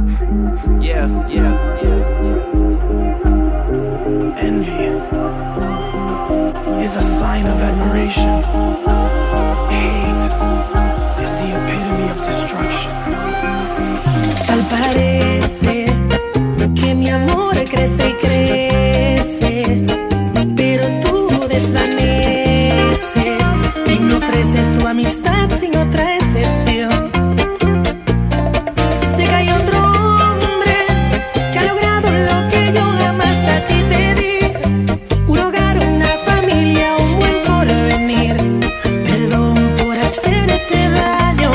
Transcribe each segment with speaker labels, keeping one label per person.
Speaker 1: Yeah, yeah, yeah.
Speaker 2: Envy is a sign of admiration. Hate is the epitome of destruction.
Speaker 3: Tal parece que mi amor crece y crece, pero tú desvaneces y me ofreces tu amistad sin otra excepción. Sé que hay otro hombre que ha logrado lo que yo jamás a ti te di: un hogar, una familia, un buen porvenir. Perdón por hacerte daño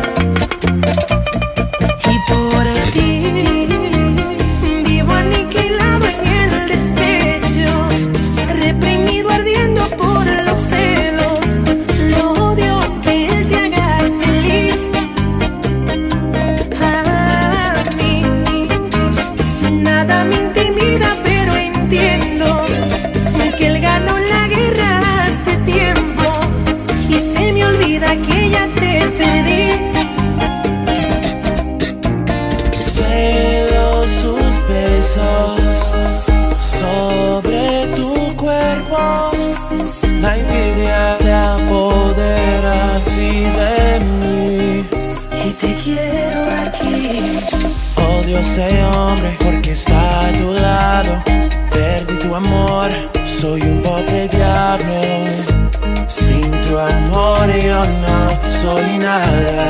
Speaker 3: y por ti vivo aniquilado en el despecho, reprimido, ardiendo por los celos. Lo odio que él te haga feliz. A mí nada me intimida, pero entiendo que él ganó la guerra hace tiempo y se me olvida que ya te perdí.
Speaker 2: Celo sus besos sobre tu cuerpo. La envidia se apodera así de mí.
Speaker 3: Y te quiero aquí.
Speaker 2: Odio a ese hombre porque está a tu lado. Perdí tu amor, soy un pobre diablo. Sin tu amor yo no soy nada.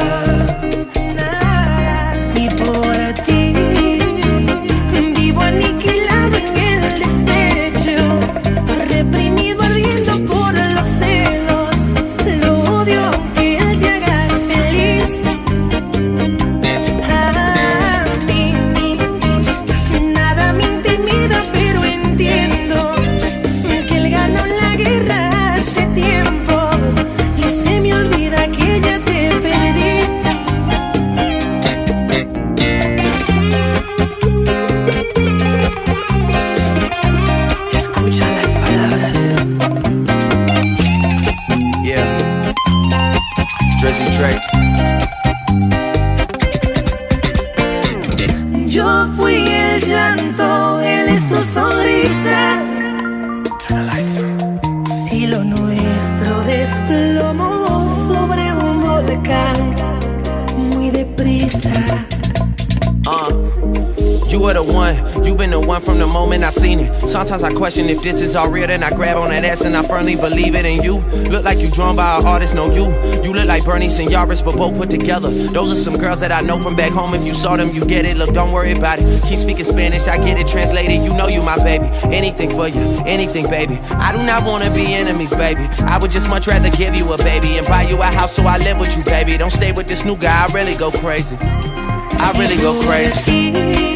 Speaker 3: Y por ti vivo aniquilado en el despecho, reprimido, ardiendo por los celos. Lo odio aunque él te haga feliz. A mí nada me intimida, pero entiendo que él ganó la guerra hace tiempo y se me olvida que ya te perdí. Escucha las palabras.
Speaker 1: Yeah. Drizzy Drake.
Speaker 3: Yo fui el llanto, él es tu sonrisa,
Speaker 2: Turn the lights.
Speaker 3: y lo nuestro desplomó sobre un volcán muy deprisa.
Speaker 1: You were the one, you been the one from the moment I seen it. Sometimes I question if this is all real, then I grab on that ass and I firmly believe it. And you look like you drawn by an artist, no you. You look like Bernie and Yaris, but both put together. Those are some girls that I know from back home. If you saw them, you get it. Look, don't worry about it. Keep speaking Spanish, I get it translated. You know you my baby. Anything for you, anything, baby. I do not wanna be enemies, baby. I would just much rather give you a baby and buy you a house so I live with you, baby. Don't stay with this new guy, I really go crazy. I really go crazy.